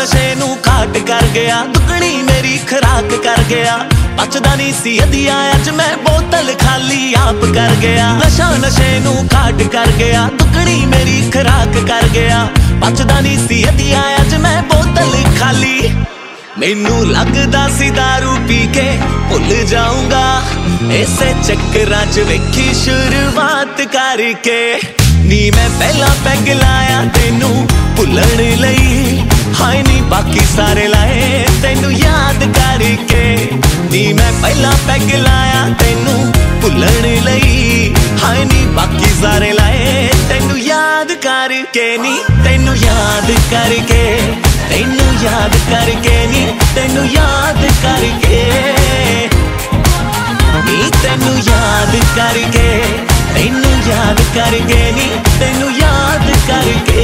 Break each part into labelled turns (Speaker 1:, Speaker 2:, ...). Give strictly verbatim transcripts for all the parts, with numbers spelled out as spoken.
Speaker 1: नशे नू घाट कर गया, दुगनी मेरी खुराक कर गया। बचदा नहीं सी अदिया अज मैं बोतल खाली आप कर गया। नशा नशे नू घाट कर गया, दुगनी मेरी खुराक कर गया। बचदा नहीं सी अदिया अज मैं बोतल खाली। मैनू लगदा सी दारू पी के भुल जाऊंगा, इसे चक्करां च वेखी शुरुआत करके। नी मैं पहला पैग लाया तेनू भुलण लई, हाय नी बाकी सारे लाए तेनू याद करके। नी मैं पहला पैग लाया तेनू भुलण लई, हाय नी बाकी सारे लाए तेनू याद करके। नी तेनू याद करके, तेनू याद करके, नी तेनू याद करके, नी तेनू याद करके, तेनू याद करके, नी तेनू याद करके।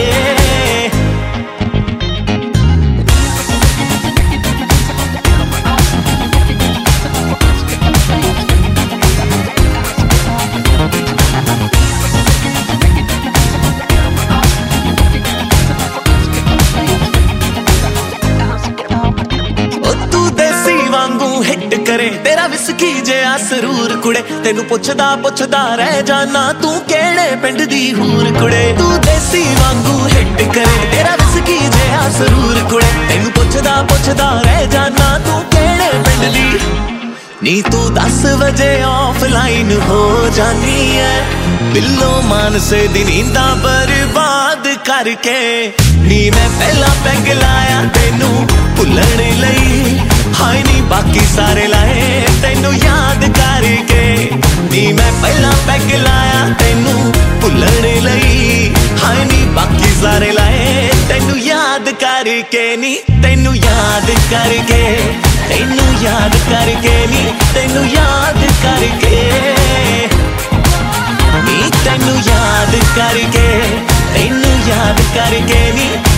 Speaker 1: हिट करे तेरा विस्की जिहा सरूर कुड़े, तेनू पुछदा पुछदा रह जाना तू केड़े पिंड दी हूर कुड़े। तू देसी वांगू हिट करे तेरा विस्की जिहा सरूर कुड़े, तेनू पुछदा पुछदा रह जाना तू केड़े पिंड दी। नी तू दस बजे ऑफलाइन हो जानी है, बिल्लो मानसे दी नींदा बर्बाद करके। नी मैं पहला पैग लाया तेनू भुलण लई, हाय नी बाकी सारे लाए तेनू याद करके। नी मैं पहला पैग लाया तेनू भुलण लई, हाय नी बाकी सारे लाए तेनू याद करके। नी तेनू याद करके, तेनू याद करके, नी तेनू याद करके, नी तेनू याद करके, तेनू याद करके, नी